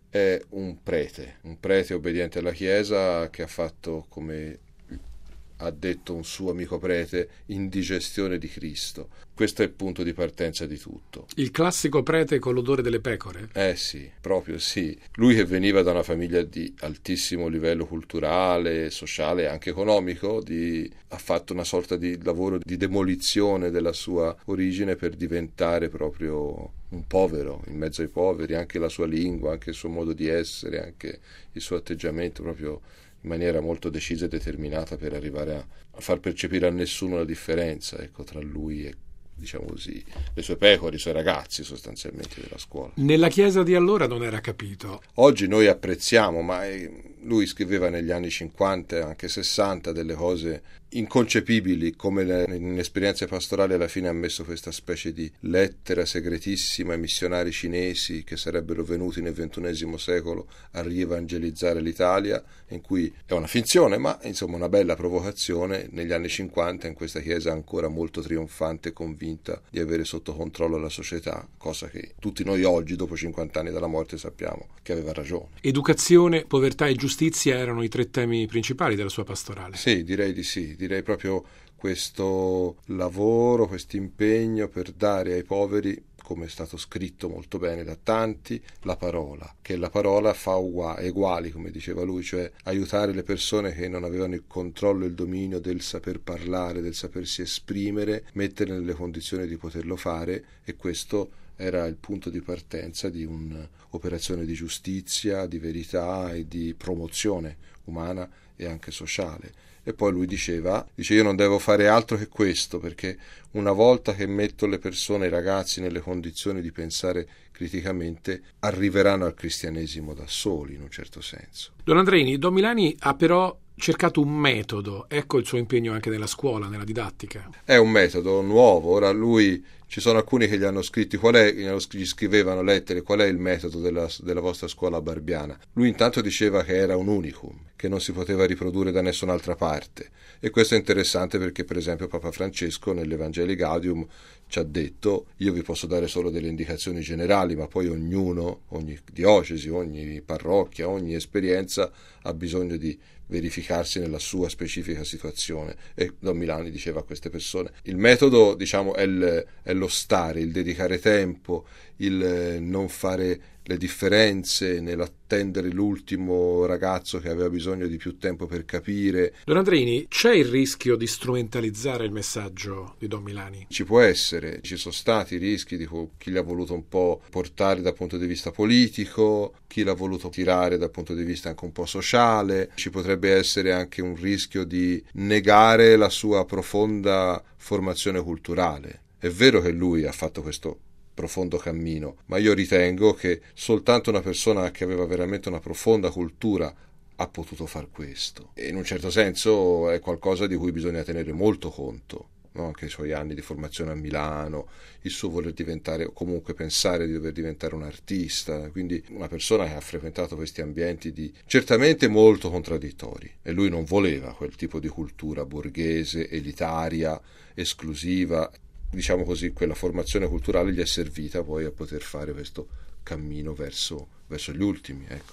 è un prete obbediente alla Chiesa che ha fatto, come ha detto un suo amico prete, indigestione di Cristo. Questo è il punto di partenza di tutto. Il classico prete con l'odore delle pecore? Sì, proprio sì. Lui che veniva da una famiglia di altissimo livello culturale, sociale e anche economico, ha fatto una sorta di lavoro di demolizione della sua origine per diventare proprio un povero in mezzo ai poveri, anche la sua lingua, anche il suo modo di essere, anche il suo atteggiamento proprio in maniera molto decisa e determinata per arrivare a far percepire a nessuno la differenza, ecco, tra lui e, diciamo così, le sue pecore, i suoi ragazzi sostanzialmente della scuola. Nella Chiesa di allora non era capito. Oggi noi apprezziamo, ma lui scriveva negli anni 50 e anche 60 delle cose inconcepibili, come in esperienze pastorali alla fine ha messo questa specie di lettera segretissima ai missionari cinesi che sarebbero venuti nel XXI secolo a rievangelizzare l'Italia, in cui è una finzione, ma insomma una bella provocazione negli anni 50 in questa chiesa ancora molto trionfante e convinta di avere sotto controllo la società, cosa che tutti noi oggi, dopo 50 anni dalla morte, sappiamo che aveva ragione. Educazione, povertà e giustizia erano i 3 temi principali della sua pastorale. Sì, direi di sì. Direi proprio questo lavoro, questo impegno per dare ai poveri, come è stato scritto molto bene da tanti, la parola, che la parola fa uguali, come diceva lui, cioè aiutare le persone che non avevano il controllo e il dominio del saper parlare, del sapersi esprimere, metterle nelle condizioni di poterlo fare, e questo era il punto di partenza di un'operazione di giustizia, di verità e di promozione umana e anche sociale. E poi lui dice io non devo fare altro che questo, perché una volta che metto le persone, i ragazzi, nelle condizioni di pensare criticamente, arriveranno al cristianesimo da soli, in un certo senso. Don Andreini, Don Milani ha però cercato un metodo, ecco il suo impegno anche nella scuola, nella didattica. È un metodo nuovo. Ora ci sono alcuni che gli hanno scritti gli scrivevano lettere, qual è il metodo della vostra scuola barbiana. Lui intanto diceva che era un unicum, che non si poteva riprodurre da nessun'altra parte, e questo è interessante perché per esempio Papa Francesco nell'Evangelii Gaudium ci ha detto: io vi posso dare solo delle indicazioni generali, ma poi ogni diocesi, ogni parrocchia, ogni esperienza ha bisogno di verificarsi nella sua specifica situazione. E Don Milani diceva a queste persone: il metodo, diciamo, è lo stare, il dedicare tempo, il non fare le differenze, nell'attendere l'ultimo ragazzo che aveva bisogno di più tempo per capire. Don Andreini, c'è il rischio di strumentalizzare il messaggio di Don Milani? Ci può essere, ci sono stati rischi di chi l'ha voluto un po' portare dal punto di vista politico, chi l'ha voluto tirare dal punto di vista anche un po' sociale. Ci potrebbe essere anche un rischio di negare la sua profonda formazione culturale. È vero che lui ha fatto questo profondo cammino, ma io ritengo che soltanto una persona che aveva veramente una profonda cultura ha potuto far questo, e in un certo senso è qualcosa di cui bisogna tenere molto conto, no? Anche i suoi anni di formazione a Milano, il suo voler diventare, o comunque pensare di dover diventare un artista, quindi una persona che ha frequentato questi ambienti certamente molto contraddittori, e lui non voleva quel tipo di cultura borghese, elitaria, esclusiva. Diciamo così, quella formazione culturale gli è servita poi a poter fare questo cammino verso gli ultimi, ecco.